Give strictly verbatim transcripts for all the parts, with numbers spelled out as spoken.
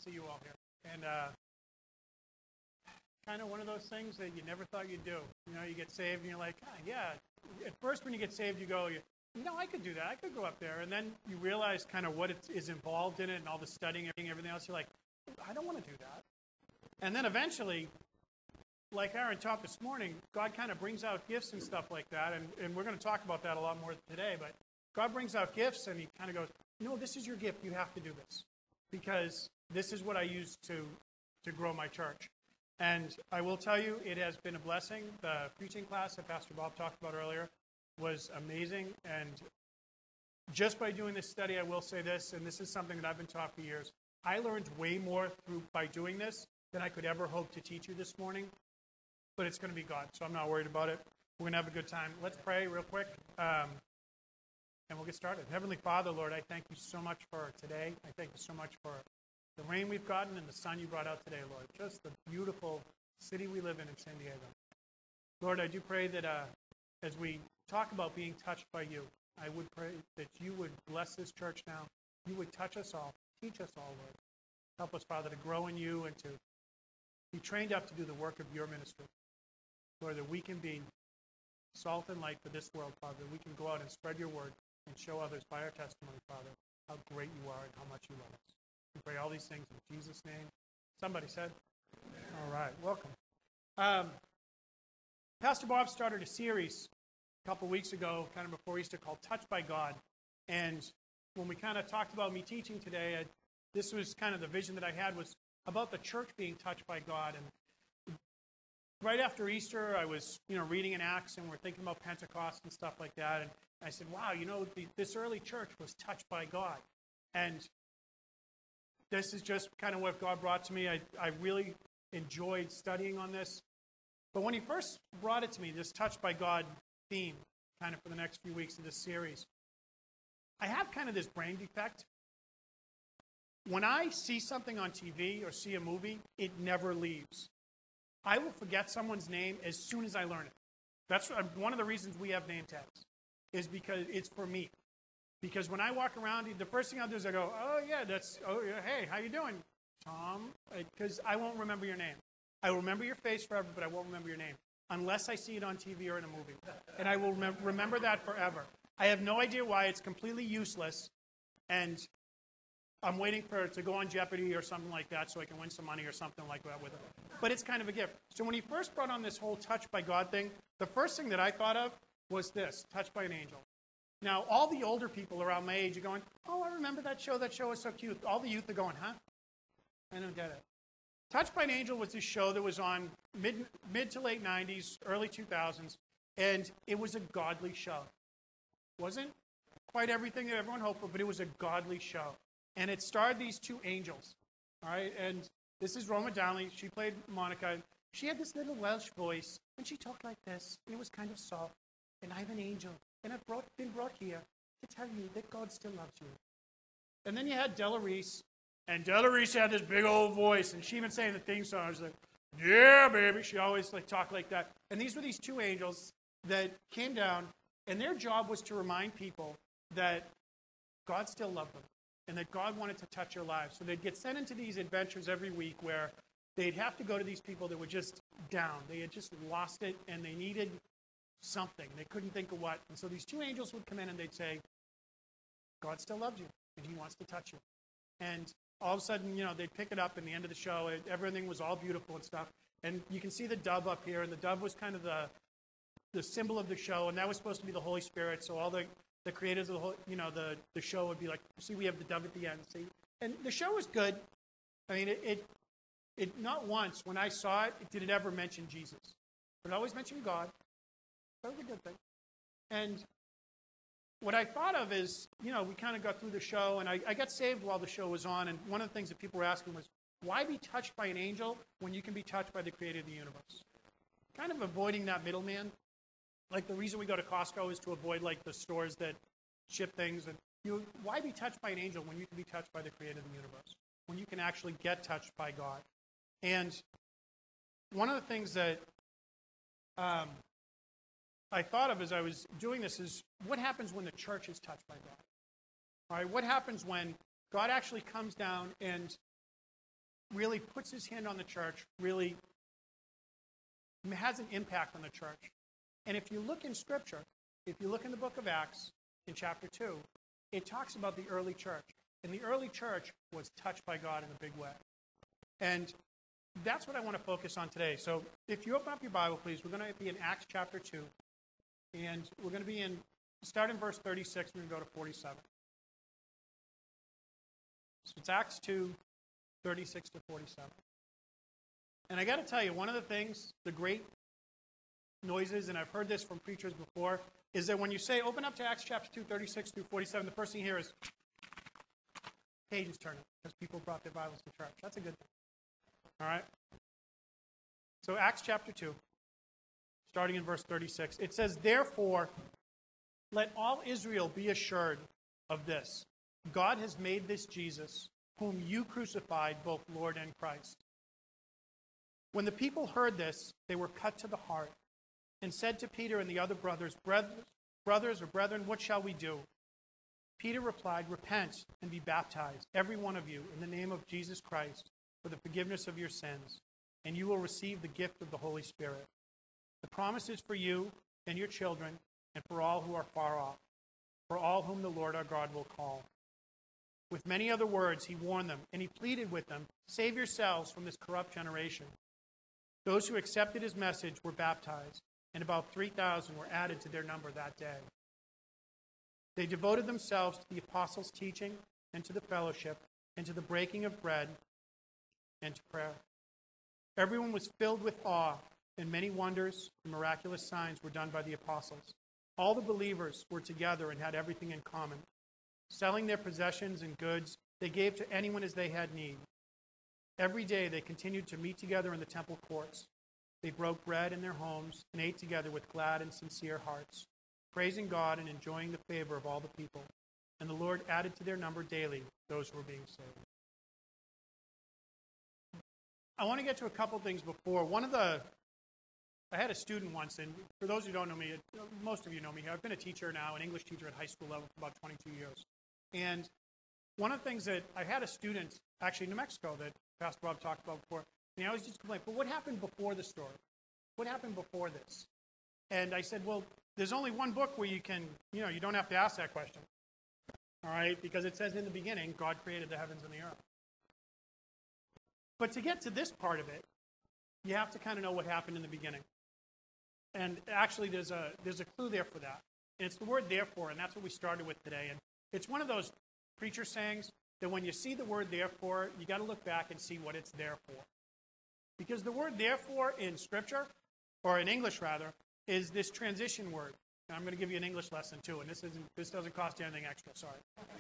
see you all here. And uh, kind of one of those things that you never thought you'd do. You know, you get saved and you're like, ah, yeah. At first when you get saved, you go, you know, I could do that. I could go up there. And then you realize kind of what it is involved in it and all the studying and everything else. You're like, I don't want to do that. And then eventually, like Aaron taught this morning, God kind of brings out gifts and stuff like that. And, and we're going to talk about that a lot more today. But God brings out gifts and he kind of goes, no, this is your gift. You have to do this. Because this is what I use to, to grow my church. And I will tell you, it has been a blessing. The preaching class that Pastor Bob talked about earlier was amazing. And just by doing this study, I will say this, and this is something that I've been taught for years. I learned way more through by doing this than I could ever hope to teach you this morning. But it's going to be God, so I'm not worried about it. We're going to have a good time. Let's pray real quick, um, and we'll get started. Heavenly Father, Lord, I thank you so much for today. I thank you so much for the rain we've gotten and the sun you brought out today, Lord. Just the beautiful city we live in in San Diego. Lord, I do pray that uh, as we talk about being touched by you, I would pray that you would bless this church now. You would touch us all, teach us all, Lord. Help us, Father, to grow in you and to be trained up to do the work of your ministry. Lord, that we can be salt and light for this world, Father. That we can go out and spread your word and show others by our testimony, Father, how great you are and how much you love us. We pray all these things in Jesus' name. Somebody said? All right, welcome. Um, Pastor Bob started a series a couple weeks ago, kind of before Easter, called Touched by God. And when we kind of talked about me teaching today, I, this was kind of the vision that I had was about the church being touched by God. And right after Easter, I was, you know, reading in Acts, and we're thinking about Pentecost and stuff like that. And I said, wow, you know, the, this early church was touched by God. And this is just kind of what God brought to me. I, I really enjoyed studying on this. But when he first brought it to me, this touched by God theme, kind of for the next few weeks of this series, I have kind of this brain defect. When I see something on T V or see a movie, it never leaves. I will forget someone's name as soon as I learn it. That's one of the reasons we have name tags, is because it's for me. Because when I walk around, the first thing I'll do is I go, oh, yeah, that's, oh, yeah, hey, how you doing, Tom? Because I won't remember your name. I will remember your face forever, but I won't remember your name unless I see it on T V or in a movie. And I will rem- remember that forever. I have no idea why. It's completely useless. And I'm waiting for it to go on Jeopardy or something like that so I can win some money or something like that with it. But it's kind of a gift. So when he first brought on this whole touched by God thing, the first thing that I thought of was this, touched by an angel. Now, all the older people around my age are going, oh, I remember that show. That show was so cute. All the youth are going, huh? I don't get it. Touched by an Angel was this show that was on mid, mid to late nineties, early two thousands, and it was a godly show. Wasn't quite everything that everyone hoped for, but it was a godly show. And it starred these two angels, all right? And this is Roma Downey. She played Monica. She had this little Welsh voice, and she talked like this, and it was kind of soft. And I'm an angel, and I've brought, been brought here to tell you that God still loves you. And then you had Della Reese, and Della Reese had this big old voice, and she even sang the theme song. I was like, yeah, baby. She always like talked like that. And these were these two angels that came down, and their job was to remind people that God still loved them, and that God wanted to touch their lives. So they'd get sent into these adventures every week where they'd have to go to these people that were just down. They had just lost it, and they needed something. They couldn't think of what. And so these two angels would come in, and they'd say, God still loves you, and he wants to touch you. And all of a sudden, you know, they'd pick it up in the end of the show. It, everything was all beautiful and stuff. And you can see the dove up here, and the dove was kind of the the symbol of the show, and that was supposed to be the Holy Spirit. So all the, the creators of the whole, you know, the, the show would be like, see, we have the dove at the end, see? And the show was good. I mean, it, it, it not once, when I saw it, did it ever mention Jesus. But it always mentioned God. That was a good thing. And what I thought of is, you know, we kind of got through the show, and I, I got saved while the show was on, and one of the things that people were asking was, why be touched by an angel when you can be touched by the creator of the universe? Kind of avoiding that middleman. Like the reason we go to Costco is to avoid like the stores that ship things. And you, why be touched by an angel when you can be touched by the creator of the universe? When you can actually get touched by God? And one of the things that um, I thought of as I was doing this is, what happens when the church is touched by God? All right, what happens when God actually comes down and really puts his hand on the church, really has an impact on the church. And if you look in Scripture, if you look in the book of Acts, in chapter two, it talks about the early church. And the early church was touched by God in a big way. And that's what I want to focus on today. So if you open up your Bible, please, we're going to be in Acts chapter two. And we're going to be in, start in verse thirty-six, we're going to go to forty-seven. So it's Acts two, thirty-six to forty-seven. And I got to tell you, one of the things, the great noises, and I've heard this from preachers before, is that when you say, open up to Acts chapter two, thirty-six through forty-seven, the first thing you hear is, pages turning, because people brought their Bibles to church. That's a good thing. All right? So Acts chapter two, starting in verse thirty-six, it says, therefore, let all Israel be assured of this. God has made this Jesus, whom you crucified, both Lord and Christ. When the people heard this, they were cut to the heart, and said to Peter and the other brothers, brothers or brethren, what shall we do? Peter replied, repent and be baptized, every one of you, in the name of Jesus Christ, for the forgiveness of your sins, and you will receive the gift of the Holy Spirit. The promise is for you and your children, and for all who are far off, for all whom the Lord our God will call. With many other words, he warned them, and he pleaded with them, save yourselves from this corrupt generation. Those who accepted his message were baptized, and about three thousand were added to their number that day. They devoted themselves to the apostles' teaching, and to the fellowship, and to the breaking of bread, and to prayer. Everyone was filled with awe, and many wonders and miraculous signs were done by the apostles. All the believers were together and had everything in common. Selling their possessions and goods, they gave to anyone as they had need. Every day they continued to meet together in the temple courts. They broke bread in their homes and ate together with glad and sincere hearts, praising God and enjoying the favor of all the people. And the Lord added to their number daily those who were being saved. I want to get to a couple things before. One of the, I had a student once, and for those who don't know me, most of you know me here. I've been a teacher now, an English teacher at high school level for about twenty-two years. And one of the things that I had a student, actually in New Mexico, that Pastor Bob talked about before, and I always just complain, but what happened before the story? What happened before this? And I said, well, there's only one book where you can, you know, you don't have to ask that question. All right? Because it says in the beginning, God created the heavens and the earth. But to get to this part of it, you have to kind of know what happened in the beginning. And actually, there's a there's a clue there for that. And it's the word therefore, and that's what we started with today. And it's one of those preacher sayings that when you see the word therefore, you got to look back and see what it's there for. Because the word therefore in Scripture, or in English rather, is this transition word. And I'm going to give you an English lesson too, and this isn't this doesn't cost you anything extra, sorry.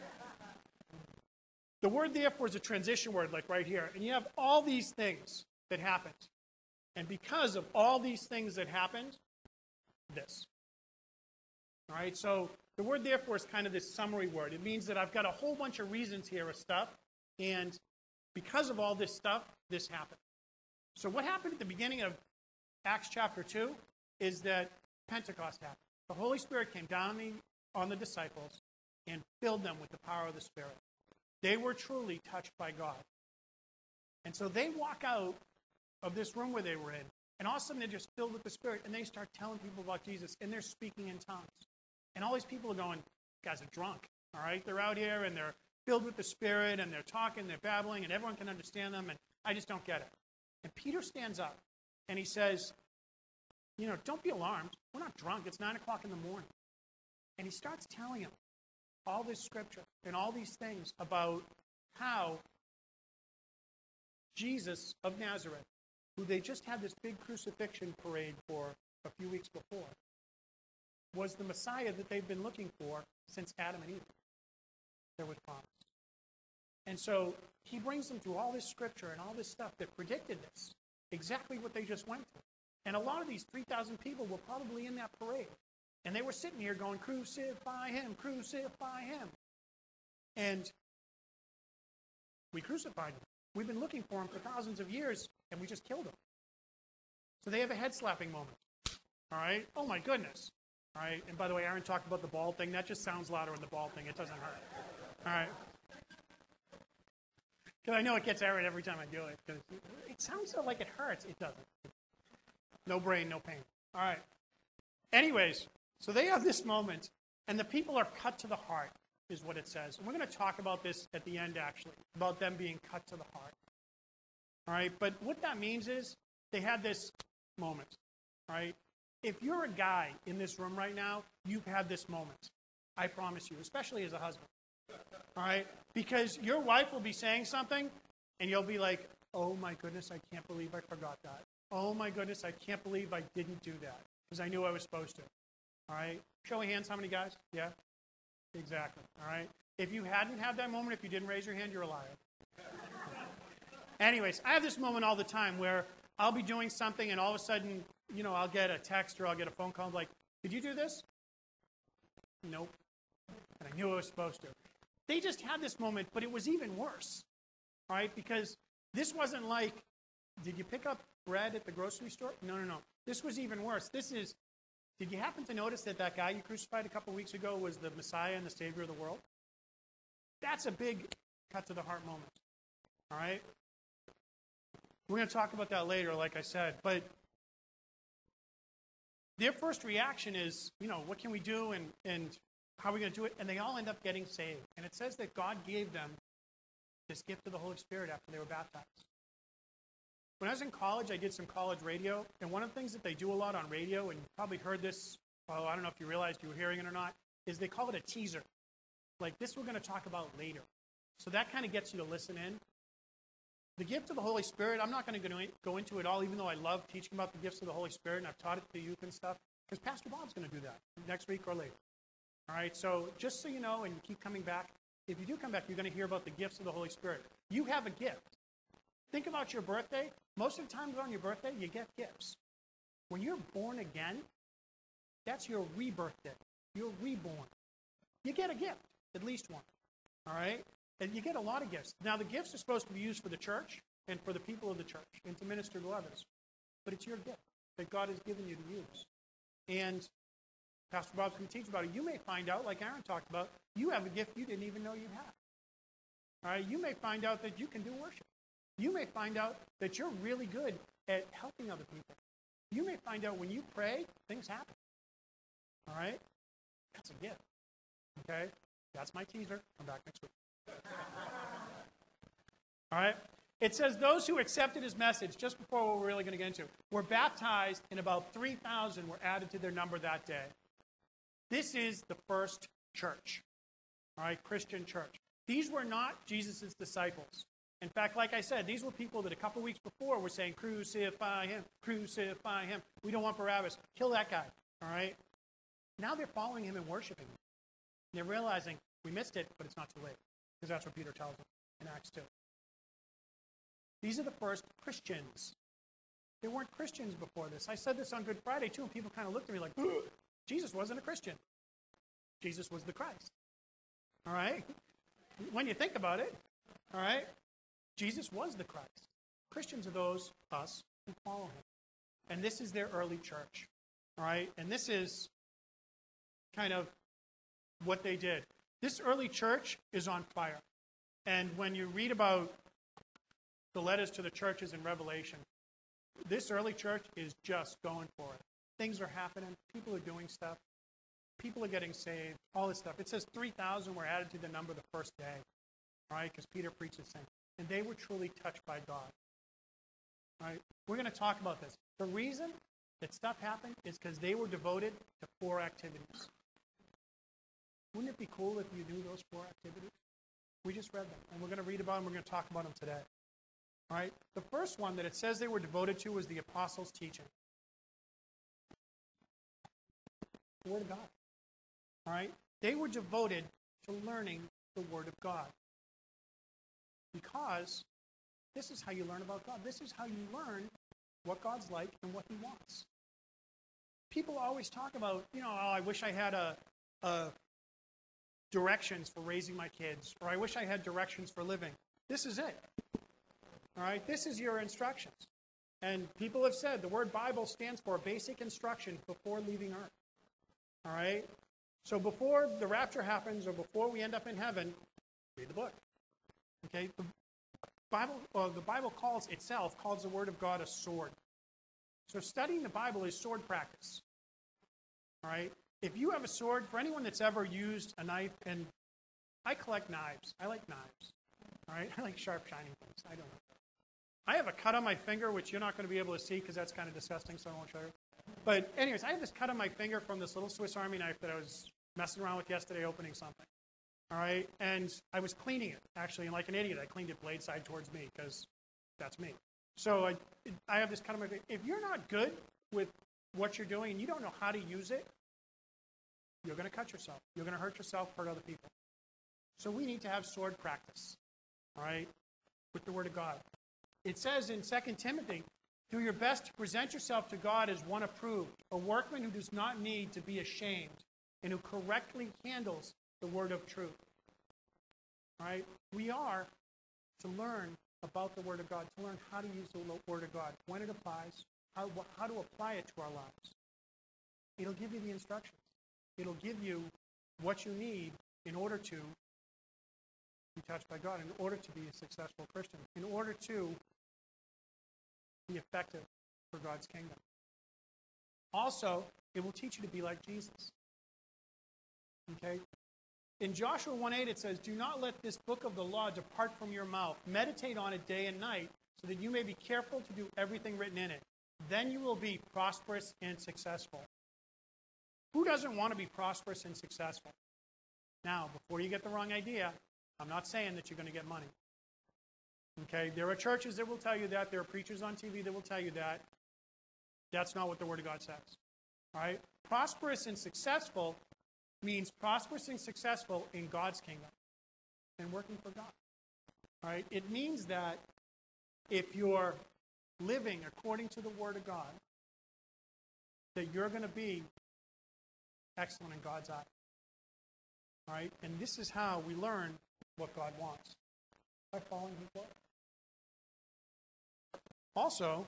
The word therefore is a transition word, like right here. And you have all these things that happened. And because of all these things that happened, this. All right, so the word therefore is kind of this summary word. It means that I've got a whole bunch of reasons here of stuff, and because of all this stuff, this happened. So what happened at the beginning of Acts chapter two is that Pentecost happened. The Holy Spirit came down the, on the disciples and filled them with the power of the Spirit. They were truly touched by God. And so they walk out of this room where they were in, and all of a sudden they're just filled with the Spirit, and they start telling people about Jesus, and they're speaking in tongues. And all these people are going, guys are drunk, all right? They're out here, and they're filled with the Spirit, and they're talking, they're babbling, and everyone can understand them, and I just don't get it. And Peter stands up, and he says, you know, don't be alarmed. We're not drunk. It's nine o'clock in the morning. And he starts telling them all this Scripture and all these things about how Jesus of Nazareth, who they just had this big crucifixion parade for a few weeks before, was the Messiah that they've been looking for since Adam and Eve. There was promise. And so he brings them through all this Scripture and all this stuff that predicted this, exactly what they just went through. And a lot of these three thousand people were probably in that parade. And they were sitting here going, crucify him, crucify him. And we crucified him. We've been looking for him for thousands of years, and we just killed him. So they have a head-slapping moment. All right? Oh, my goodness. All right? And by the way, Aaron talked about the bald thing. That just sounds louder than the bald thing. It doesn't hurt. All right? Because I know it gets arid every time I do it. 'Cause it sounds so like it hurts. It doesn't. No brain, no pain. All right. Anyways, so they have this moment, and the people are cut to the heart, is what it says. And we're going to talk about this at the end, actually, about them being cut to the heart. All right. But what that means is they had this moment. All right. If you're a guy in this room right now, you've had this moment. I promise you, especially as a husband. All right? Because your wife will be saying something, and you'll be like, oh my goodness, I can't believe I forgot that. Oh my goodness, I can't believe I didn't do that. Because I knew I was supposed to. All right? Show of hands, how many guys? Yeah? Exactly. All right? If you hadn't had that moment, if you didn't raise your hand, you're a liar. Anyways, I have this moment all the time where I'll be doing something, and all of a sudden, you know, I'll get a text or I'll get a phone call like, did you do this? Nope. And I knew I was supposed to. They just had this moment, but it was even worse, right? Because this wasn't like, did you pick up bread at the grocery store? No, no, no. This was even worse. This is, did you happen to notice that that guy you crucified a couple weeks ago was the Messiah and the Savior of the world? That's a big cut to the heart moment, all right? We're going to talk about that later, like I said. But their first reaction is, you know, what can we do and, and how are we going to do it? And they all end up getting saved. And it says that God gave them this gift of the Holy Spirit after they were baptized. When I was in college, I did some college radio. And one of the things that they do a lot on radio, and you probably heard this, well, I don't know if you realized you were hearing it or not, is they call it a teaser. Like this we're going to talk about later. So that kind of gets you to listen in. The gift of the Holy Spirit, I'm not going to go into it all, even though I love teaching about the gifts of the Holy Spirit, and I've taught it to the youth and stuff, because Pastor Bob's going to do that next week or later. All right, so just so you know, and you keep coming back, if you do come back, you're going to hear about the gifts of the Holy Spirit. You have a gift. Think about your birthday. Most of the times on your birthday, you get gifts. When you're born again, that's your rebirth day. You're reborn. You get a gift, at least one. All right? And you get a lot of gifts. Now, the gifts are supposed to be used for the church and for the people of the church and to minister to others. But it's your gift that God has given you to use. And Pastor Bob's going to teach about it. You may find out, like Aaron talked about, you have a gift you didn't even know you had. All right? You may find out that you can do worship. You may find out that you're really good at helping other people. You may find out when you pray, things happen. All right? That's a gift. Okay? That's my teaser. Come back next week. All right? It says those who accepted his message, just before what we're really going to get into, were baptized, and about three thousand were added to their number that day. This is the first church. All right? Christian church. These were not Jesus' disciples. In fact, like I said, these were people that a couple weeks before were saying, crucify him, crucify him. We don't want Barabbas. Kill that guy. All right? Now they're following him and worshiping him. They're realizing, we missed it, but it's not too late. Because that's what Peter tells them in Acts two. These are the first Christians. They weren't Christians before this. I said this on Good Friday, too, and people kind of looked at me like, Jesus wasn't a Christian. Jesus was the Christ. All right? When you think about it, all right? Jesus was the Christ. Christians are those, us, who follow him. And this is their early church. All right? And this is kind of what they did. This early church is on fire. And when you read about the letters to the churches in Revelation, this early church is just going for it. Things are happening. People are doing stuff. People are getting saved. All this stuff. It says three thousand were added to the number the first day. Right? Because Peter preached the same. And they were truly touched by God. Right? We're going to talk about this. The reason that stuff happened is because they were devoted to four activities. Wouldn't it be cool if you knew those four activities? We just read them, and we're going to read about them. We're going to talk about them today. All right? The first one that it says they were devoted to was the apostles' teaching. The Word of God. All right? They were devoted to learning the Word of God. Because this is how you learn about God. This is how you learn what God's like and what he wants. People always talk about, you know, oh, I wish I had a, a directions for raising my kids, or I wish I had directions for living. This is it. All right? This is your instructions. And people have said the word Bible stands for basic instruction before leaving earth. All right? So before the rapture happens or before we end up in heaven, read the book. Okay? The, Bible, or the Bible calls itself, calls the Word of God a sword. So studying the Bible is sword practice. All right? If you have a sword, for anyone that's ever used a knife, and I collect knives. I like knives. All right? I like sharp, shining things. I don't know. I have a cut on my finger, which you're not going to be able to see because that's kind of disgusting, so I won't show you. But anyways, I have this cut on my finger from this little Swiss Army knife that I was messing around with yesterday opening something. All right? And I was cleaning it, actually, and like an idiot, I cleaned it blade side towards me because that's me. So I, I have this cut on my finger. If you're not good with what you're doing and you don't know how to use it, you're going to cut yourself. You're going to hurt yourself, hurt other people. So we need to have sword practice, all right, with the Word of God. It says in Second Timothy, do your best to present yourself to God as one approved, a workman who does not need to be ashamed and who correctly handles the word of truth. All right? We are to learn about the Word of God, to learn how to use the Word of God, when it applies, how, how to apply it to our lives. It'll give you the instructions. It'll give you what you need in order to be touched by God, in order to be a successful Christian, in order to be effective for God's kingdom. Also, it will teach you to be like Jesus. Okay? In Joshua one eight, it says, do not let this book of the law depart from your mouth. Meditate on it day and night, so that you may be careful to do everything written in it. Then you will be prosperous and successful. Who doesn't want to be prosperous and successful? Now, before you get the wrong idea, I'm not saying that you're going to get money. Okay? There are churches that will tell you that. There are preachers on T V that will tell you that. That's not what the Word of God says. All right? Prosperous and successful means prosperous and successful in God's kingdom and working for God. All right? It means that if you're living according to the Word of God, that you're going to be excellent in God's eye. All right? And this is how we learn what God wants. By following His Word. Also,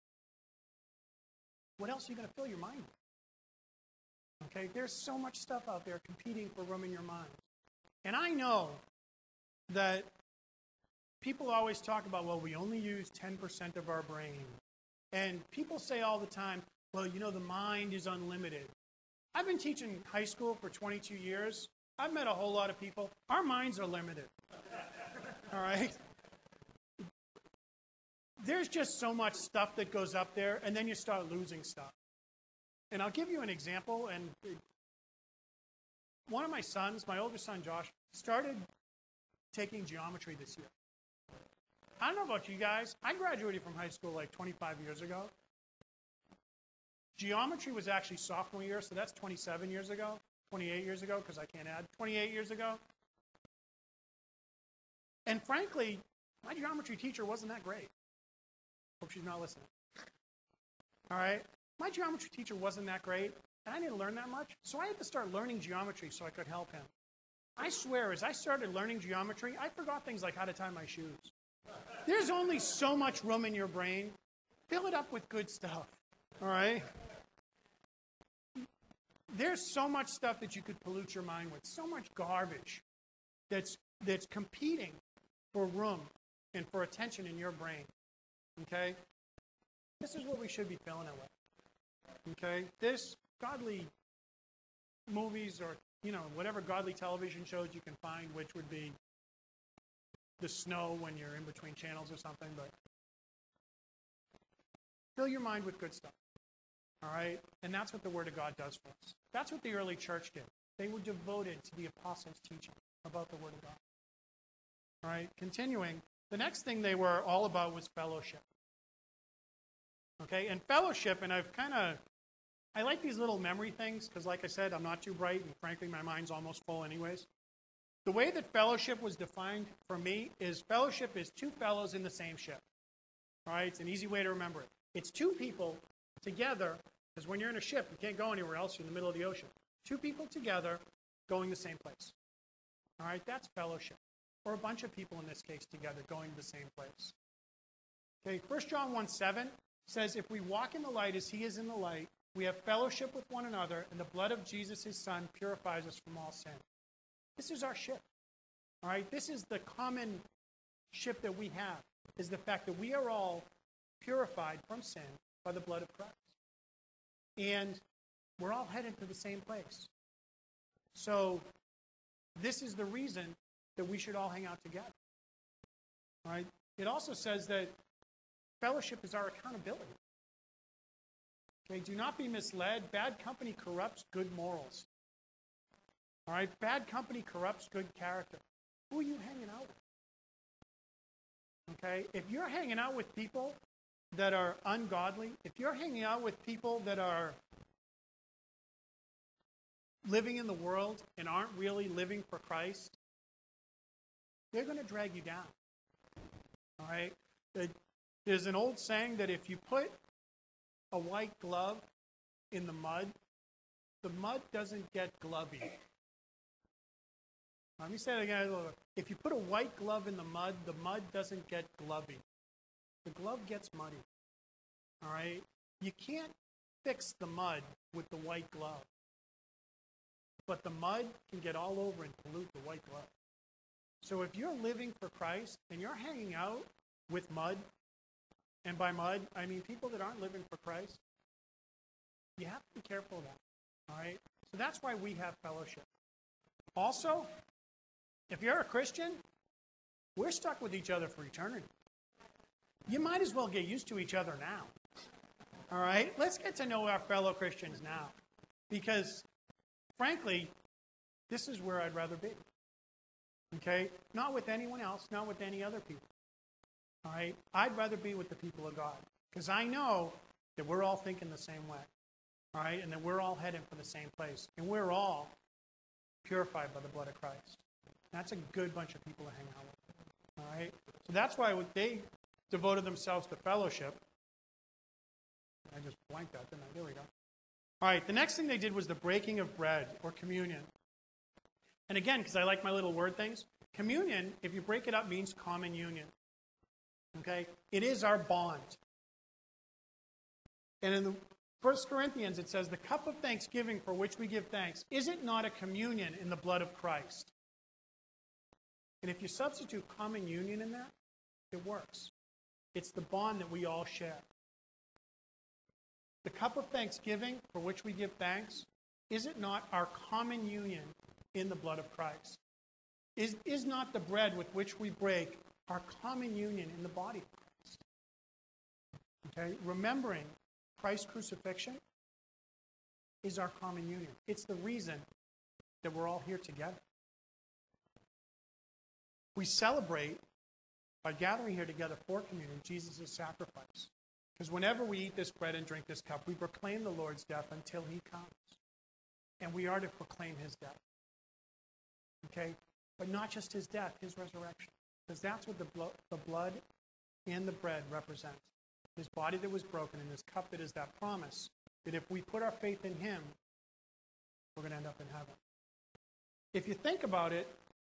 what else are you going to fill your mind with? Okay, there's so much stuff out there competing for room in your mind. And I know that people always talk about, well, we only use ten percent of our brain. And people say all the time, well, you know, the mind is unlimited. I've been teaching high school for twenty-two years. I've met a whole lot of people. Our minds are limited. All right? There's just so much stuff that goes up there, and then you start losing stuff. And I'll give you an example. And one of my sons, my oldest son, Josh, started taking geometry this year. I don't know about you guys. I graduated from high school like twenty-five years ago. Geometry was actually sophomore year, so that's twenty-seven years ago, twenty-eight years ago, because I can't add, twenty-eight years ago. And frankly, my geometry teacher wasn't that great. Hope she's not listening. All right? My geometry teacher wasn't that great, and I didn't learn that much, so I had to start learning geometry so I could help him. I swear, as I started learning geometry, I forgot things like how to tie my shoes. There's only so much room in your brain. Fill it up with good stuff. All right? There's so much stuff that you could pollute your mind with, so much garbage that's that's competing for room and for attention in your brain. Okay? This is what we should be filling it with. Okay? This, godly movies or, you know, whatever godly television shows you can find, which would be the snow when you're in between channels or something, but fill your mind with good stuff. All right? And that's what the Word of God does for us. That's what the early church did. They were devoted to the apostles' teaching about the Word of God. All right? Continuing, the next thing they were all about was fellowship. Okay? And fellowship, and I've kind of, I like these little memory things because, like I said, I'm not too bright, and frankly, my mind's almost full anyways. The way that fellowship was defined for me is fellowship is two fellows in the same ship. All right? It's an easy way to remember it. It's two people together, because when you're in a ship, you can't go anywhere else. You're in the middle of the ocean. Two people together going the same place. All right? That's fellowship. Or a bunch of people, in this case, together going to the same place. Okay, First John one seven says, if we walk in the light as he is in the light, we have fellowship with one another, and the blood of Jesus, his Son, purifies us from all sin. This is our ship. All right? This is the common ship that we have. is the fact that we are all purified from sin by the blood of Christ. And we're all headed to the same place. So this is the reason that we should all hang out together. All right? It also says that fellowship is our accountability. Okay, do not be misled. Bad company corrupts good morals. All right, bad company corrupts good character. Who are you hanging out with? Okay, if you're hanging out with people that are ungodly, if you're hanging out with people that are living in the world and aren't really living for Christ, they're going to drag you down. All right? There's an old saying that if you put a white glove in the mud, the mud doesn't get glovey. Let me say it again. If you put a white glove in the mud, the mud doesn't get glovey. The glove gets muddy. All right? You can't fix the mud with the white glove. But the mud can get all over and pollute the white glove. So if you're living for Christ and you're hanging out with mud, and by mud, I mean people that aren't living for Christ, you have to be careful of that. All right? So that's why we have fellowship. Also, if you're a Christian, we're stuck with each other for eternity. You might as well get used to each other now. All right? Let's get to know our fellow Christians now. Because, frankly, this is where I'd rather be. Okay? Not with anyone else, not with any other people. All right? I'd rather be with the people of God. Because I know that we're all thinking the same way. All right? And that we're all heading for the same place. And we're all purified by the blood of Christ. That's a good bunch of people to hang out with. All right? So that's why they devoted themselves to fellowship. I just blanked out, didn't I? There we go. All right, the next thing they did was the breaking of bread, or communion. And again, because I like my little word things, communion, if you break it up, means common union. Okay? It is our bond. And in the First Corinthians, it says, the cup of thanksgiving for which we give thanks, is it not a communion in the blood of Christ? And if you substitute common union in that, it works. It's the bond that we all share. The cup of thanksgiving for which we give thanks, is it not our common union in the blood of Christ? Is, is not the bread with which we break our common union in the body of Christ? Okay? Remembering Christ's crucifixion is our common union. It's the reason that we're all here together. We celebrate by gathering here together for communion Jesus' sacrifice. Because whenever we eat this bread and drink this cup, we proclaim the Lord's death until he comes. And we are to proclaim his death. Okay? But not just his death, his resurrection. Because that's what the, blo- the blood and the bread represent. His body that was broken and his cup that is that promise that if we put our faith in him, we're going to end up in heaven. If you think about it,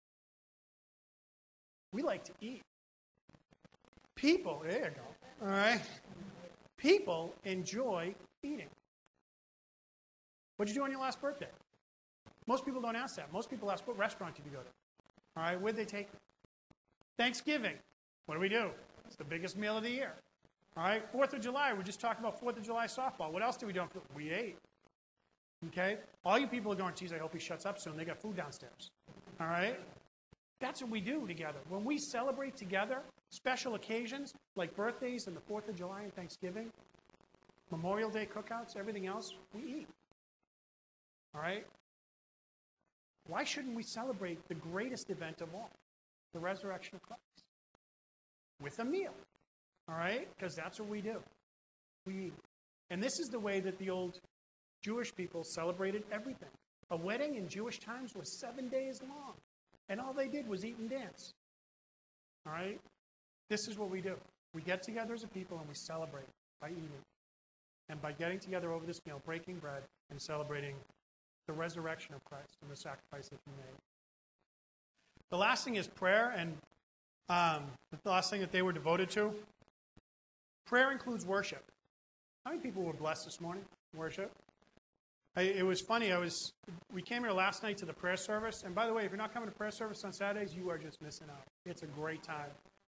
we like to eat. People, there you go. All right? People enjoy eating. What'd you do on your last birthday? Most people don't ask that. Most people ask, what restaurant did you go to? All right, where'd they take you? Thanksgiving. What do we do? It's the biggest meal of the year. All right, Fourth of July. We're just talking about Fourth of July softball. What else do we do? We ate. Okay? All you people are going, geez, I hope he shuts up soon. They got food downstairs. All right? That's what we do together. When we celebrate together, special occasions like birthdays and the Fourth of July and Thanksgiving, Memorial Day cookouts, everything else, we eat. All right? Why shouldn't we celebrate the greatest event of all, the resurrection of Christ, with a meal? All right? Because that's what we do. We eat. And this is the way that the old Jewish people celebrated everything. A wedding in Jewish times was seven days long. And all they did was eat and dance. All right? This is what we do. We get together as a people and we celebrate by eating. And by getting together over this meal, breaking bread and celebrating the resurrection of Christ and the sacrifice that he made. The last thing is prayer, and um, the last thing that they were devoted to. Prayer includes worship. How many people were blessed this morning? Worship. I, it was funny. I was. We came here last night to the prayer service. And by the way, if you're not coming to prayer service on Saturdays, you are just missing out. It's a great time.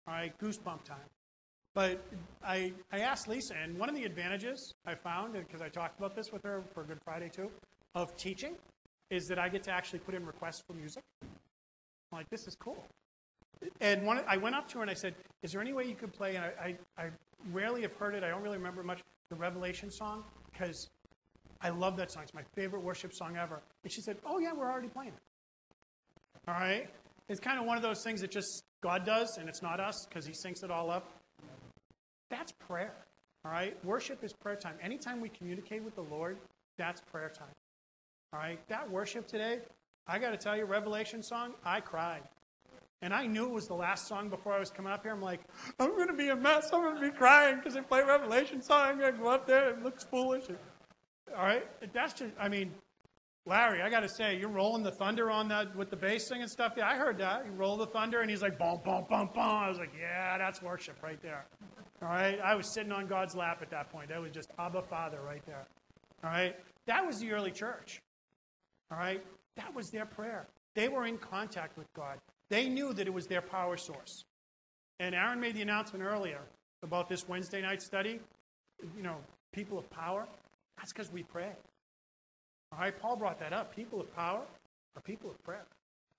All right, goosebump time. But I, I asked Lisa, and one of the advantages I found, because I talked about this with her for Good Friday too, of teaching, is that I get to actually put in requests for music. I'm like, this is cool. And one, I went up to her and I said, is there any way you could play, and I, I, I rarely have heard it, I don't really remember much, the Revelation song, because I love that song. It's my favorite worship song ever. And she said, oh yeah, we're already playing it. All right? It's kind of one of those things that just God does, and it's not us, because he syncs it all up. That's prayer. All right? Worship is prayer time. Anytime we communicate with the Lord, that's prayer time. All right? That worship today, I got to tell you, Revelation song, I cried. And I knew it was the last song before I was coming up here. I'm like, I'm going to be a mess. I'm going to be crying because they play Revelation song. I'm going to go up there. It looks foolish. All right? That's just, I mean, Larry, I got to say, you're rolling the thunder on that with the bass thing and stuff. Yeah, I heard that. You roll the thunder, and he's like, bum, bum, bum, bum. I was like, yeah, that's worship right there. All right? I was sitting on God's lap at that point. That was just Abba Father right there. All right? That was the early church. All right? That was their prayer. They were in contact with God. They knew that it was their power source. And Aaron made the announcement earlier about this Wednesday night study. You know, people of power. That's because we pray. All right, Paul brought that up. People of power are people of prayer.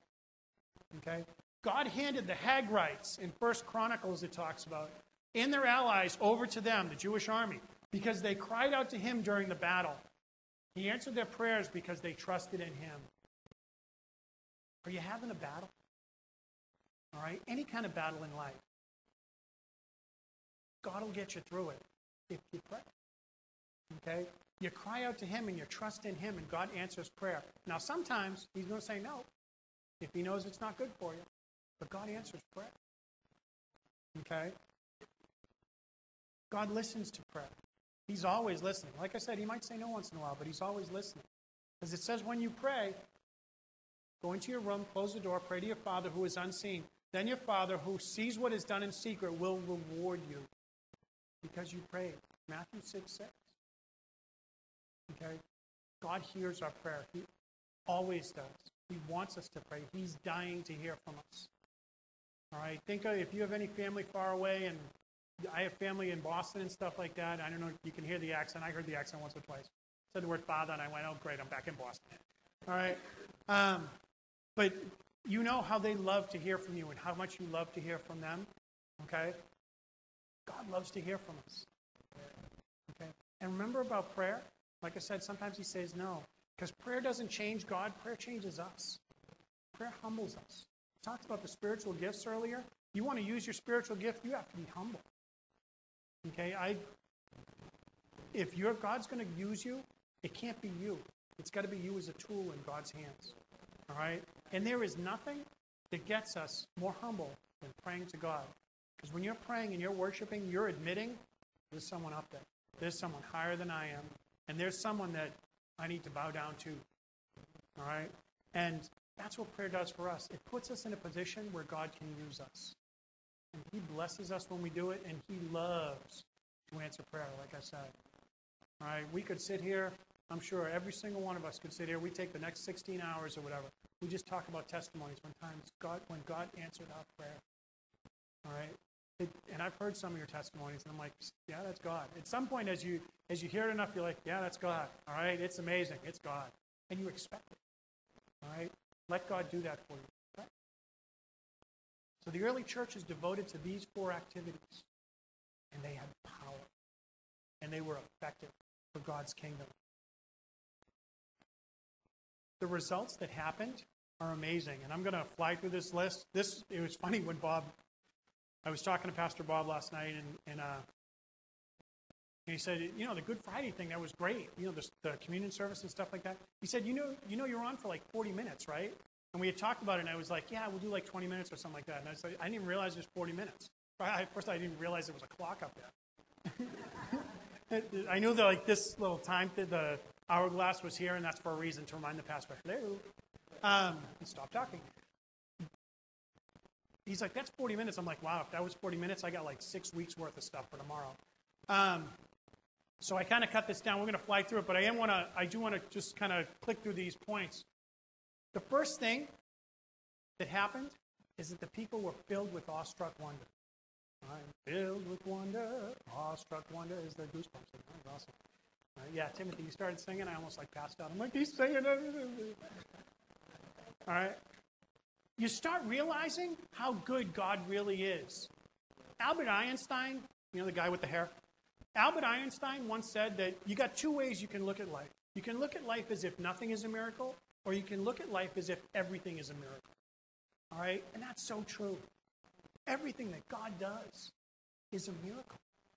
Okay? God handed the Hagrites in First Chronicles, it talks about, and their allies over to them, the Jewish army, because they cried out to him during the battle. He answered their prayers because they trusted in him. Are you having a battle? All right? Any kind of battle in life. God will get you through it if you pray. Okay? You cry out to him and you trust in him and God answers prayer. Now sometimes he's going to say no if he knows it's not good for you. But God answers prayer. Okay? God listens to prayer. He's always listening. Like I said, he might say no once in a while, but he's always listening. Because it says when you pray, go into your room, close the door, pray to your Father who is unseen. Then your Father who sees what is done in secret will reward you because you prayed. Matthew six six. Okay? God hears our prayer. He always does. He wants us to pray. He's dying to hear from us. All right? Think of if you have any family far away, and I have family in Boston and stuff like that. I don't know if you can hear the accent. I heard the accent once or twice. I said the word father, and I went, oh, great, I'm back in Boston. All right? Um, but you know how they love to hear from you and how much you love to hear from them. Okay? God loves to hear from us. Okay? And remember about prayer? Like I said, sometimes he says no. Because prayer doesn't change God. Prayer changes us. Prayer humbles us. We talked about the spiritual gifts earlier. You want to use your spiritual gift, you have to be humble. Okay? I, if you're, God's going to use you, it can't be you. It's got to be you as a tool in God's hands. All right? And there is nothing that gets us more humble than praying to God. Because when you're praying and you're worshiping, you're admitting there's someone up there. There's someone higher than I am. And there's someone that I need to bow down to. All right? And that's what prayer does for us. It puts us in a position where God can use us. And he blesses us when we do it, and he loves to answer prayer, like I said. All right? We could sit here. I'm sure every single one of us could sit here. We take the next sixteen hours or whatever. We just talk about testimonies when times God, when God answered our prayer. All right? It, and I've heard some of your testimonies, and I'm like, yeah, that's God. At some point, as you as you hear it enough, you're like, yeah, that's God. All right? It's amazing. It's God. And you expect it. All right? Let God do that for you. Okay? So the early church is devoted to these four activities, and they had power, and they were effective for God's kingdom. The results that happened are amazing, and I'm going to fly through this list. This it was funny when Bob, I was talking to Pastor Bob last night, and, and, uh, and he said, you know, the Good Friday thing, that was great. You know, the, the communion service and stuff like that. He said, you know, you know, you're on for like forty minutes, right? And we had talked about it, and I was like, yeah, we'll do like twenty minutes or something like that. And I was like, I didn't even realize it was forty minutes. I, first, I didn't realize there was a clock up there. I knew that like this little time, the hourglass was here, and that's for a reason, to remind the pastor, hello, um, and stop talking. He's like, that's forty minutes. I'm like, wow, if that was forty minutes, I got like six weeks worth of stuff for tomorrow. Um, so I kind of cut this down. We're going to fly through it, but I am want to. I do want to just kind of click through these points. The first thing that happened is that the people were filled with awestruck wonder. I'm filled with wonder, awestruck wonder is the Goosebumps. That's awesome. Uh, yeah, Timothy, you started singing. I almost like passed out. I'm like, he's singing. All right. You start realizing how good God really is. Albert Einstein, you know the guy with the hair? Albert Einstein once said that you got two ways you can look at life. You can look at life as if nothing is a miracle, or you can look at life as if everything is a miracle. All right? And that's so true. Everything that God does is a miracle.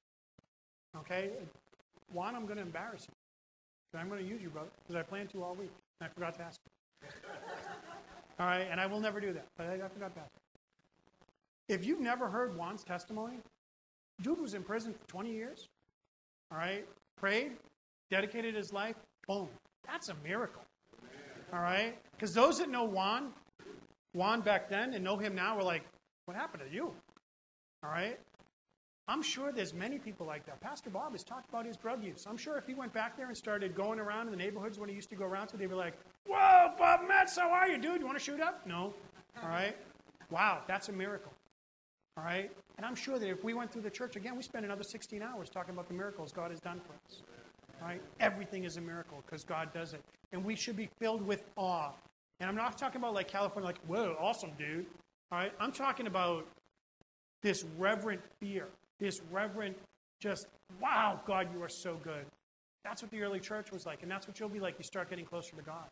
Okay? Juan, I'm going to embarrass you. I'm going to use you, brother, because I planned to all week. And I forgot to ask you. All right? And I will never do that. But I, I forgot to ask you. If you've never heard Juan's testimony, dude was in prison for twenty years. All right? Prayed, dedicated his life, boom. That's a miracle. All right? Because those that know Juan, Juan back then and know him now were like, what happened to you? All right? I'm sure there's many people like that. Pastor Bob has talked about his drug use. I'm sure if he went back there and started going around in the neighborhoods when he used to go around to, they'd be like, whoa, Bob Metz, how are you, dude? You want to shoot up? No. All right? Wow, that's a miracle. All right? And I'm sure that if we went through the church again, we spend another sixteen hours talking about the miracles God has done for us. All right? Everything is a miracle because God does it. And we should be filled with awe. And I'm not talking about like California, like, whoa, awesome, dude. All right? I'm talking about this reverent fear, this reverent just, wow, God, you are so good. That's what the early church was like, and that's what you'll be like. You start getting closer to God.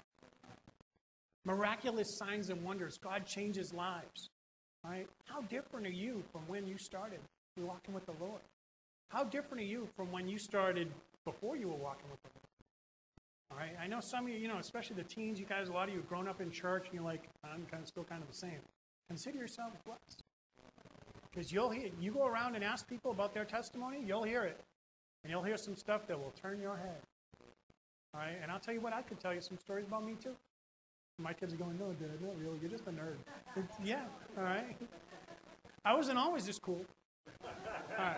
Miraculous signs and wonders. God changes lives. Right? How different are you from when you started walking with the Lord? How different are you from when you started before you were walking with the Lord? All right? I know some of you, you know, especially the teens, you guys, a lot of you have grown up in church, and you're like, I'm kind of still kind of the same. Consider yourself blessed. Because you'll hear, you go around and ask people about their testimony, you'll hear it. And you'll hear some stuff that will turn your head. All right? And I'll tell you what, I could tell you some stories about me too. My kids are going, no, Dad, not really. You're just a nerd. It's, yeah, all right. I wasn't always this cool. All right.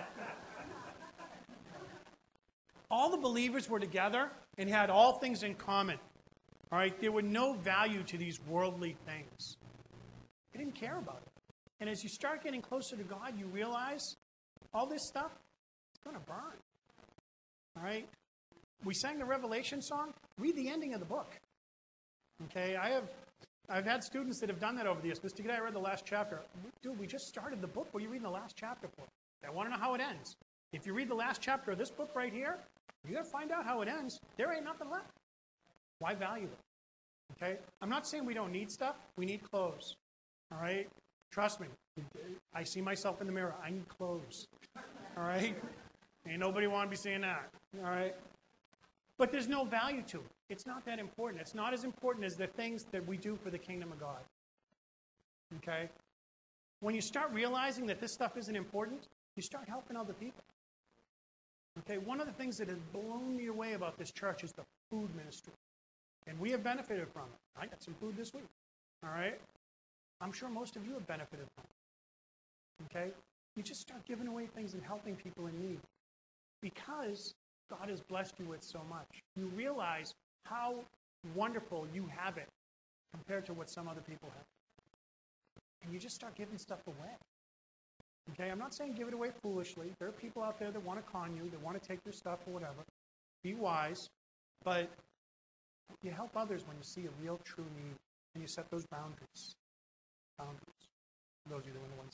All the believers were together and had all things in common. All right? There were no value to these worldly things. They didn't care about it. And as you start getting closer to God, you realize all this stuff is going to burn. All right? We sang the Revelation song. Read the ending of the book. Okay, I have, I've had students that have done that over the years. Mister Today I read the last chapter. Dude, we just started the book. What are you reading the last chapter for? I want to know how it ends. If you read the last chapter of this book right here, you're going to find out how it ends. There ain't nothing left. Why value it? Okay? I'm not saying we don't need stuff. We need clothes. All right? Trust me. I see myself in the mirror. I need clothes. All right? Ain't nobody want to be seeing that. All right? But there's no value to it. It's not that important. It's not as important as the things that we do for the kingdom of God. Okay? When you start realizing that this stuff isn't important, you start helping other people. Okay? One of the things that has blown me away about this church is the food ministry. And we have benefited from it. I got some food this week. All right? I'm sure most of you have benefited from it. Okay? You just start giving away things and helping people in need. Because God has blessed you with so much. You realize how wonderful you have it compared to what some other people have. And you just start giving stuff away. Okay, I'm not saying give it away foolishly. There are people out there that want to con you, that want to take your stuff or whatever. Be wise, but you help others when you see a real, true need, and you set those boundaries. Boundaries. Those are the ones.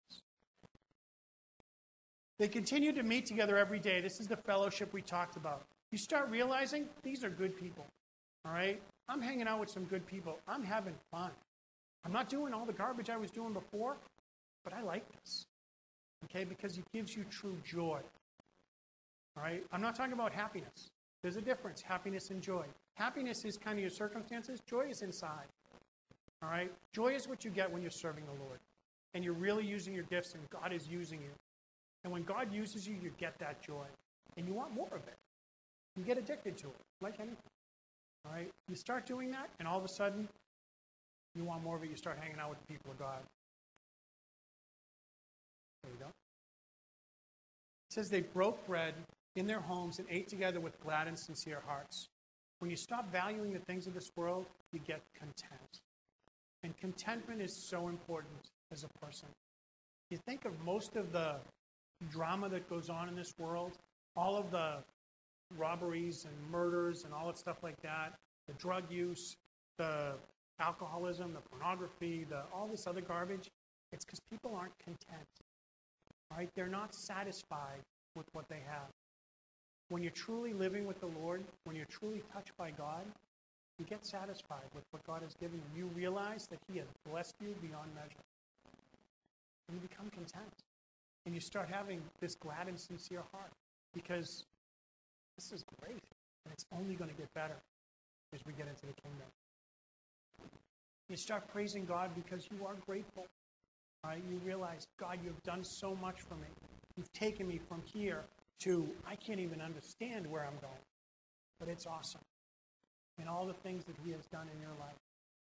They continue to meet together every day. This is the fellowship we talked about. You start realizing these are good people. All right? I'm hanging out with some good people. I'm having fun. I'm not doing all the garbage I was doing before, but I like this. Okay? Because it gives you true joy. All right? I'm not talking about happiness. There's a difference, happiness and joy. Happiness is kind of your circumstances. Joy is inside. All right? Joy is what you get when you're serving the Lord. And you're really using your gifts, and God is using you. And when God uses you, you get that joy. And you want more of it. You get addicted to it, like anything. All right? You start doing that, and all of a sudden, you want more of it. You start hanging out with the people of God. There you go. It says they broke bread in their homes and ate together with glad and sincere hearts. When you stop valuing the things of this world, you get content. And contentment is so important as a person. You think of most of the drama that goes on in this world, all of the robberies and murders and all that stuff like that, the drug use, the alcoholism, the pornography, the all this other garbage, it's because people aren't content. Right? They're not satisfied with what they have. When you're truly living with the Lord, when you're truly touched by God, you get satisfied with what God has given you. You realize that He has blessed you beyond measure. And you become content. And you start having this glad and sincere heart because this is great. And it's only going to get better as we get into the kingdom. You start praising God because you are grateful. Right? You realize, God, you've done so much for me. You've taken me from here to, I can't even understand where I'm going. But it's awesome. And all the things that He has done in your life.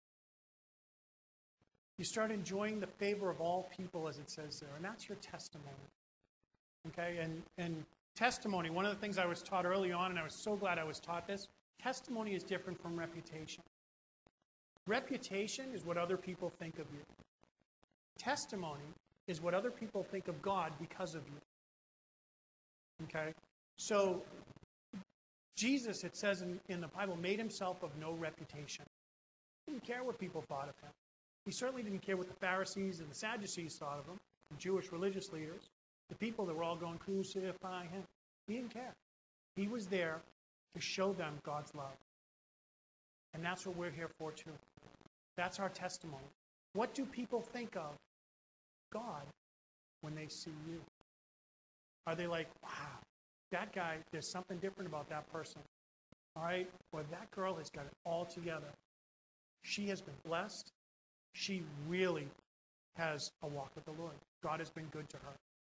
You start enjoying the favor of all people, as it says there. And that's your testimony. Okay? And, and testimony, one of the things I was taught early on, and I was so glad I was taught this, testimony is different from reputation. Reputation is what other people think of you. Testimony is what other people think of God because of you. Okay? So, Jesus, it says in, in the Bible, made Himself of no reputation. He didn't care what people thought of Him. He certainly didn't care what the Pharisees and the Sadducees thought of Him, the Jewish religious leaders, the people that were all going, crucify Him. He didn't care. He was there to show them God's love. And that's what we're here for too. That's our testimony. What do people think of God when they see you? Are they like, wow, that guy, there's something different about that person? All right? Well, that girl has got it all together. She has been blessed. She really has a walk with the Lord. God has been good to her.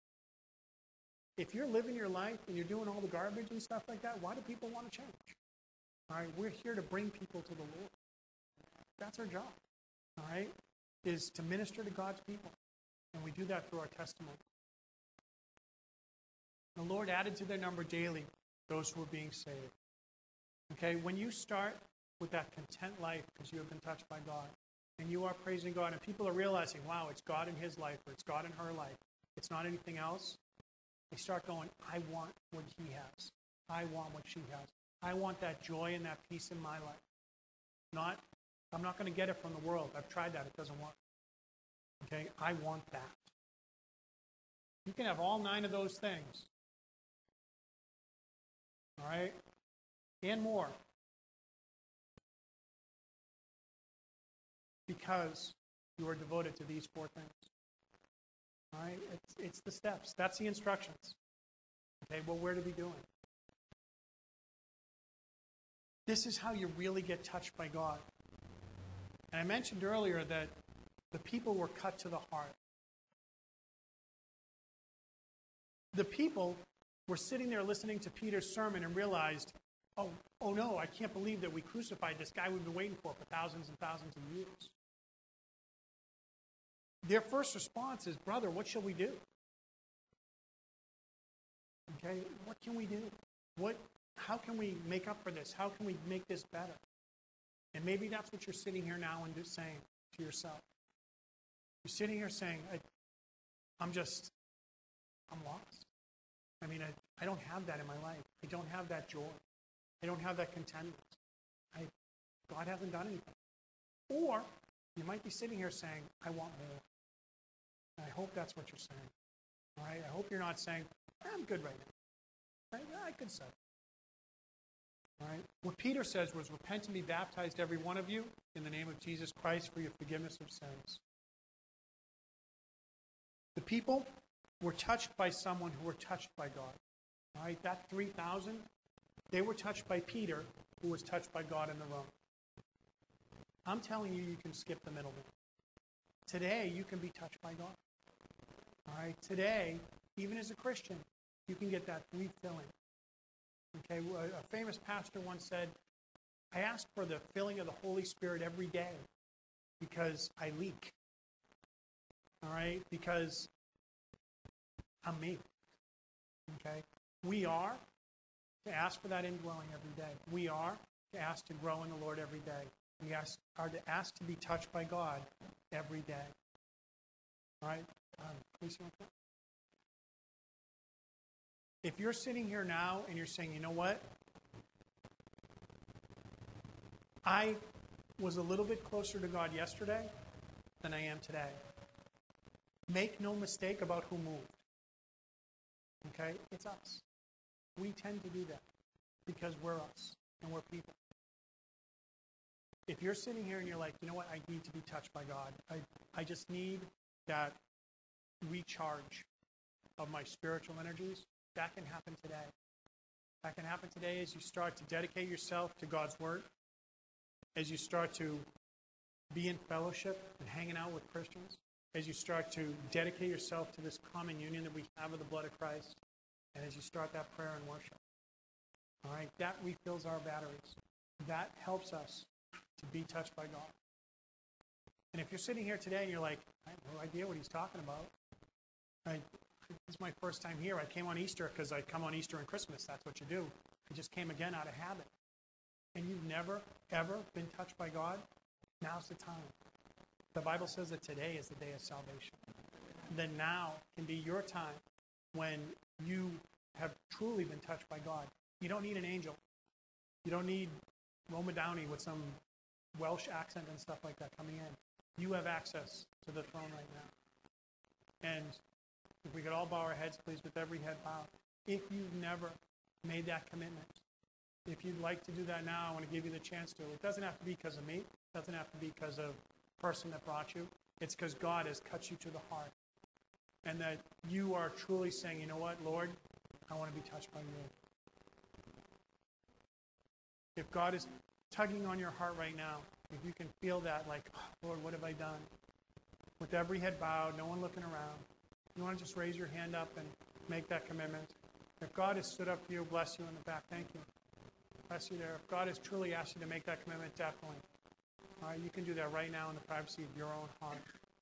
If you're living your life and you're doing all the garbage and stuff like that, why do people want to change? All right? We're here to bring people to the Lord. That's our job. All right? Is to minister to God's people. And we do that through our testimony. The Lord added to their number daily those who were being saved. Okay? When you start with that content life because you have been touched by God, and you are praising God, and people are realizing, wow, it's God in his life, or it's God in her life. It's not anything else. They start going, I want what he has. I want what she has. I want that joy and that peace in my life. Not, I'm not going to get it from the world. I've tried that. It doesn't work. Okay? I want that. You can have all nine of those things. All right? And more. Because you are devoted to these four things. All right? It's, it's the steps. That's the instructions. Okay, well, where to be doing? This is how you really get touched by God. And I mentioned earlier that the people were cut to the heart. The people were sitting there listening to Peter's sermon and realized, oh, oh no, I can't believe that we crucified this guy we've been waiting for for thousands and thousands of years. Their first response is, brother, what shall we do? Okay, what can we do? What? How can we make up for this? How can we make this better? And maybe that's what you're sitting here now and just saying to yourself. You're sitting here saying, I, I'm just, I'm lost. I mean, I, I don't have that in my life. I don't have that joy. I don't have that contentment. I, God hasn't done anything. Or you might be sitting here saying, I want more. And I hope that's what you're saying. All right? I hope you're not saying, I'm good right now. Right? I could say. All right? What Peter says was, repent and be baptized, every one of you, in the name of Jesus Christ for your forgiveness of sins. The people were touched by someone who were touched by God. All right? That three thousand, they were touched by Peter, who was touched by God in the room. I'm telling you, you can skip the middleman. Today, you can be touched by God. All right? Today, even as a Christian, you can get that refilling. Okay? A famous pastor once said, I ask for the filling of the Holy Spirit every day because I leak. All right? Because I'm me. Okay? We are to ask for that indwelling every day. We are to ask to grow in the Lord every day. We ask, are to ask to be touched by God every day. All right? Um, please, if you're sitting here now and you're saying, you know what? I was a little bit closer to God yesterday than I am today. Make no mistake about who moved. Okay? It's us. We tend to do that because we're us and we're people. If you're sitting here and you're like, you know what, I need to be touched by God. I, I just need that recharge of my spiritual energies. That can happen today. That can happen today as you start to dedicate yourself to God's Word, as you start to be in fellowship and hanging out with Christians, as you start to dedicate yourself to this common union that we have with the blood of Christ, and as you start that prayer and worship. All right, that refills our batteries. That helps us to be touched by God. And if you're sitting here today and you're like, I have no idea what he's talking about. I, this is my first time here. I came on Easter because I come on Easter and Christmas. That's what you do. I just came again out of habit. And you've never, ever been touched by God, now's the time. The Bible says that today is the day of salvation. Then now can be your time when you have truly been touched by God. You don't need an angel. You don't need Roma Downey with some Welsh accent and stuff like that coming in. You have access to the throne right now. And if we could all bow our heads, please, with every head bowed. If you've never made that commitment, if you'd like to do that now, I want to give you the chance to. It doesn't have to be because of me. It doesn't have to be because of the person that brought you. It's because God has cut you to the heart. And that you are truly saying, you know what, Lord, I want to be touched by you. If God is tugging on your heart right now, if you can feel that, like, oh, Lord, what have I done? With every head bowed, no one looking around, you want to just raise your hand up and make that commitment. If God has stood up for you, bless you in the back. Thank you. Bless you there. If God has truly asked you to make that commitment, definitely. All right, you can do that right now in the privacy of your own heart.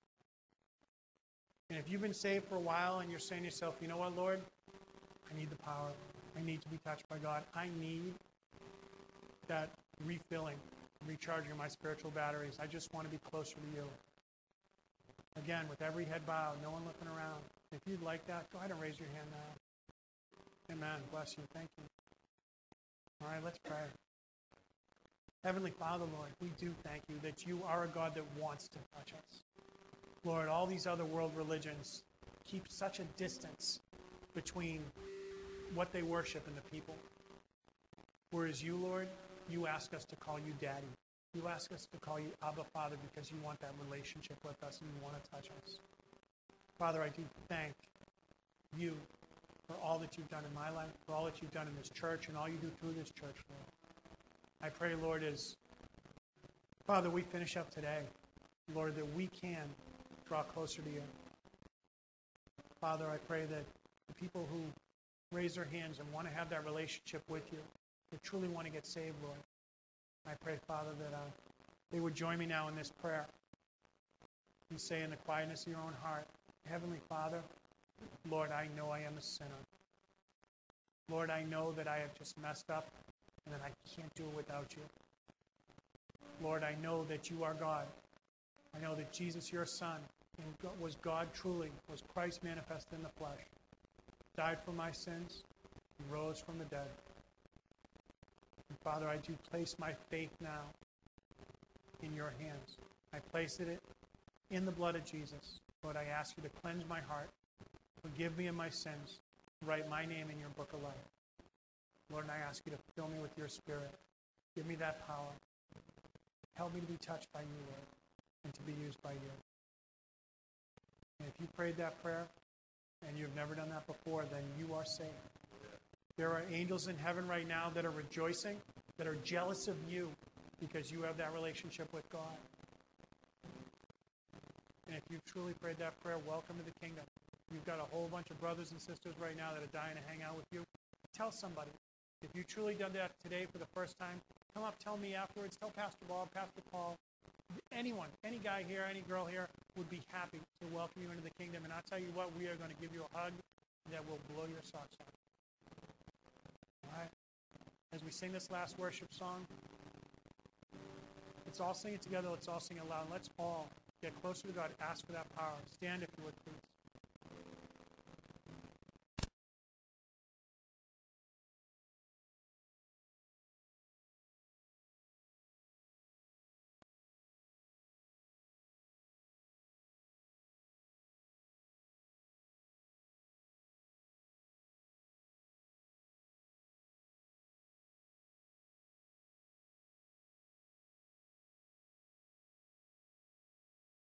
And if you've been saved for a while and you're saying to yourself, you know what, Lord? I need the power. I need to be touched by God. I need that refilling, recharging of my spiritual batteries. I just want to be closer to you. Again, with every head bowed, no one looking around. If you'd like that, go ahead and raise your hand now. Amen. Bless you. Thank you. All right, let's pray. Heavenly Father, Lord, we do thank you that you are a God that wants to touch us. Lord, all these other world religions keep such a distance between what they worship and the people. Whereas you, Lord, you ask us to call you Daddy. You ask us to call you Abba Father because you want that relationship with us and you want to touch us. Father, I do thank you for all that you've done in my life, for all that you've done in this church, and all you do through this church, Lord. I pray, Lord, as, Father, we finish up today, Lord, that we can draw closer to you. Father, I pray that the people who raise their hands and want to have that relationship with you, that truly want to get saved, Lord, I pray, Father, that uh, they would join me now in this prayer and say in the quietness of your own heart, Heavenly Father, Lord, I know I am a sinner. Lord, I know that I have just messed up and that I can't do it without you. Lord, I know that you are God. I know that Jesus, your Son, was God truly, was Christ manifested in the flesh, died for my sins, and rose from the dead. And Father, I do place my faith now in your hands. I place it in the blood of Jesus. Lord, I ask you to cleanse my heart, forgive me of my sins, write my name in your book of life. Lord, and I ask you to fill me with your Spirit. Give me that power. Help me to be touched by you, Lord, and to be used by you. And if you prayed that prayer and you've never done that before, then you are saved. There are angels in heaven right now that are rejoicing, that are jealous of you because you have that relationship with God. And if you've truly prayed that prayer, welcome to the kingdom. You've got a whole bunch of brothers and sisters right now that are dying to hang out with you. Tell somebody. If you truly done that today for the first time, come up, tell me afterwards. Tell Pastor Bob, Pastor Paul, anyone, any guy here, any girl here would be happy to welcome you into the kingdom. And I'll tell you what, we are going to give you a hug that will blow your socks off. All right? As we sing this last worship song, let's all sing it together. Let's all sing it loud. Let's all Get closer to God. Ask for that power. Stand if you would, please.